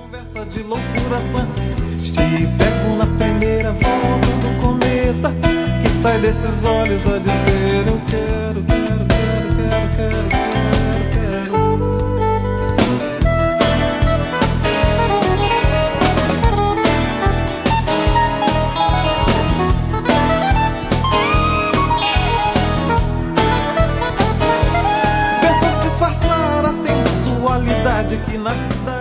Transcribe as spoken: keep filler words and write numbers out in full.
Conversa de loucura sã. Te pego na primeira volta do cometa que sai desses olhos a dizer eu quero, quero, quero, quero, quero, quero, quero. Pensas disfarçar a sensualidade que na cidade